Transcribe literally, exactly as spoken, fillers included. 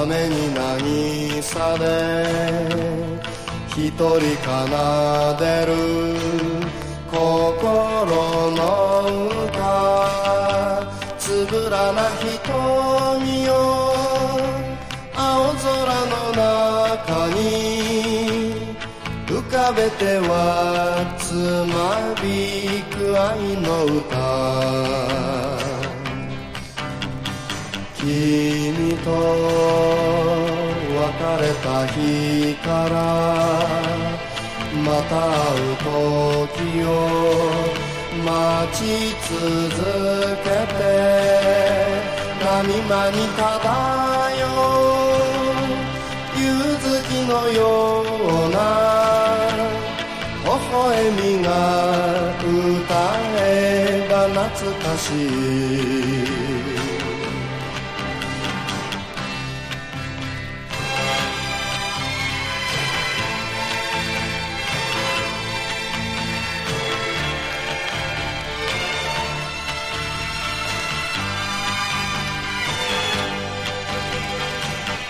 雨に渚で一人奏でる心の歌、つぶらな瞳よ青空の中に浮かべてはつまびく愛の歌、君と別れた日からまた会う時を待ち続けて、波間に漂う夕月のような微笑みが歌えば懐かしい。